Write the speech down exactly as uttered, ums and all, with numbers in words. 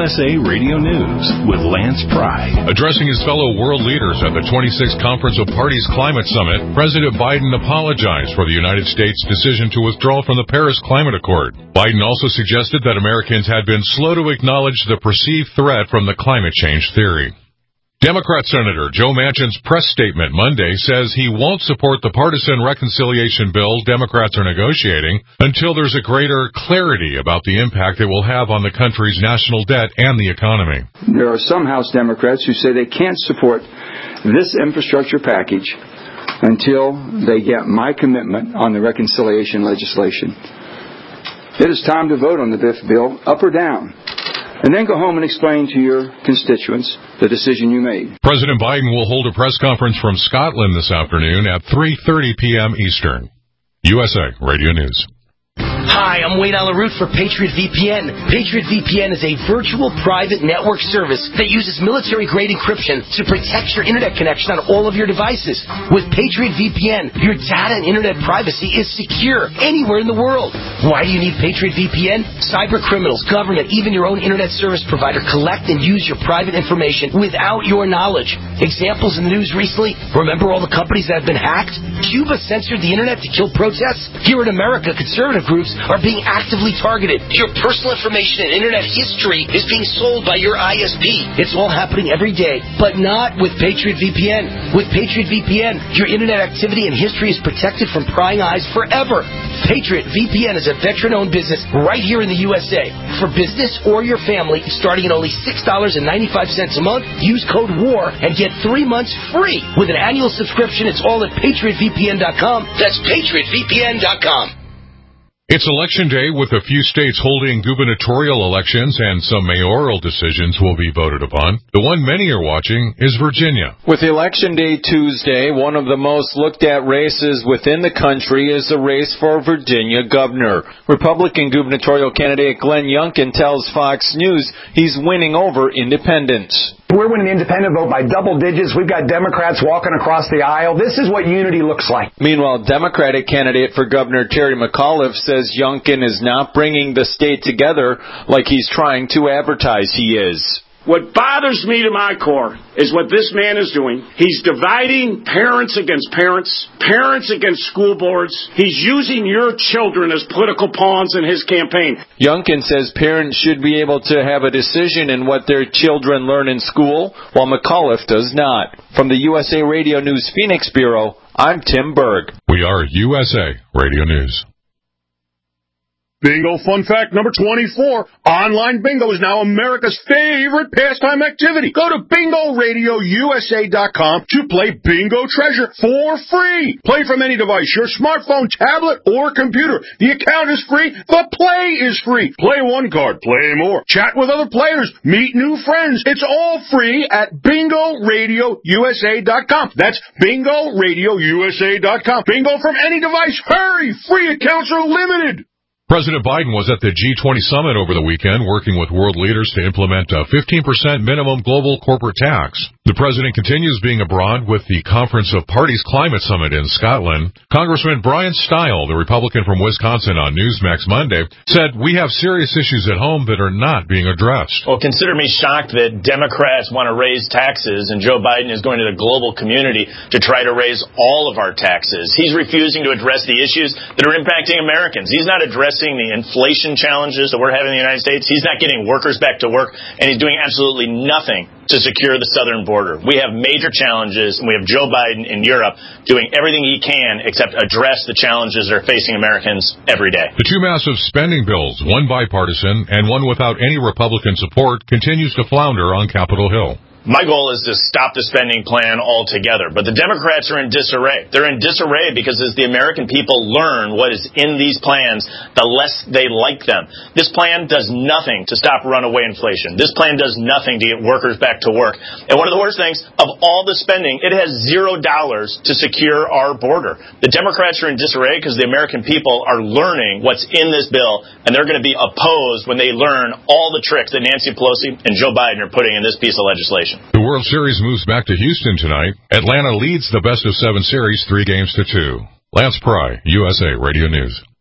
S A Radio News with Lance Pry. Addressing his fellow world leaders at the twenty-sixth Conference of Parties Climate Summit, President Biden apologized for the United States' decision to withdraw from the Paris Climate Accord. Biden also suggested that Americans had been slow to acknowledge the perceived threat from the climate change theory. Democrat Senator Joe Manchin's press statement Monday says he won't support the partisan reconciliation bill Democrats are negotiating until there's a greater clarity about the impact it will have on the country's national debt and the economy. There are some House Democrats who say they can't support this infrastructure package until they get my commitment on the reconciliation legislation. It is time to vote on the B I F bill, up or down, and then go home and explain to your constituents the decision you made. President Biden will hold a press conference from Scotland this afternoon at three thirty p.m. Eastern. U S A Radio News. Hi, I'm Wayne Alaroot for Patriot V P N. Patriot V P N is a virtual private network service that uses military-grade encryption to protect your internet connection on all of your devices. With Patriot V P N, your data and internet privacy is secure anywhere in the world. Why do you need Patriot V P N? Cyber criminals, government, even your own internet service provider collect and use your private information without your knowledge. Examples in the news recently, remember all the companies that have been hacked? Cuba censored the internet to kill protests? Here in America, conservative groups are being actively targeted. Your personal information and internet history is being sold by your I S P. It's all happening every day, but not with Patriot V P N. With Patriot V P N, your internet activity and history is protected from prying eyes forever. Patriot V P N is a veteran-owned business right here in the U S A. For business or your family, starting at only six dollars and ninety-five cents a month, use code WAR and get three months free. With an annual subscription, it's all at patriot v p n dot com. That's patriot v p n dot com. It's Election Day, with a few states holding gubernatorial elections, and some mayoral decisions will be voted upon. The one many are watching is Virginia. With Election Day Tuesday, one of the most looked at races within the country is the race for Virginia governor. Republican gubernatorial candidate Glenn Youngkin tells Fox News he's winning over independents. We're winning the independent vote by double digits. We've got Democrats walking across the aisle. This is what unity looks like. Meanwhile, Democratic candidate for Governor Terry McAuliffe says Youngkin is not bringing the state together like he's trying to advertise he is. What bothers me to my core is what this man is doing. He's dividing parents against parents, parents against school boards. He's using your children as political pawns in his campaign. Youngkin says parents should be able to have a decision in what their children learn in school, while McAuliffe does not. From the U S A Radio News Phoenix Bureau, I'm Tim Berg. We are U S A Radio News. Bingo fun fact number twenty-four. Online bingo is now America's favorite pastime activity. Go to bingo radio u s a dot com to play Bingo Treasure for free. Play from any device, your smartphone, tablet, or computer. The account is free. The play is free. Play one card, play more. Chat with other players. Meet new friends. It's all free at bingo radio u s a dot com. That's bingo radio u s a dot com. Bingo from any device. Hurry! Free accounts are limited. President Biden was at the G twenty summit over the weekend, working with world leaders to implement a fifteen percent minimum global corporate tax. The president continues being abroad with the Conference of Parties Climate Summit in Scotland. Congressman Brian Stile, the Republican from Wisconsin, on Newsmax Monday, said, "We have serious issues at home that are not being addressed." Well, consider me shocked that Democrats want to raise taxes and Joe Biden is going to the global community to try to raise all of our taxes. He's refusing to address the issues that are impacting Americans. He's not addressing the inflation challenges that we're having in the United States. He's not getting workers back to work, and he's doing absolutely nothing to secure the southern border. We have major challenges, and we have Joe Biden in Europe doing everything he can except address the challenges that are facing Americans every day. The two massive spending bills, one bipartisan and one without any Republican support, continues to flounder on Capitol Hill. My goal is to stop the spending plan altogether. But the Democrats are in disarray. They're in disarray because as the American people learn what is in these plans, the less they like them. This plan does nothing to stop runaway inflation. This plan does nothing to get workers back to work. And one of the worst things, of all the spending, it has zero dollars to secure our border. The Democrats are in disarray because the American people are learning what's in this bill, and they're going to be opposed when they learn all the tricks that Nancy Pelosi and Joe Biden are putting in this piece of legislation. The World Series moves back to Houston tonight. Atlanta leads the best of seven series three games to two. Lance Pry, U S A Radio News.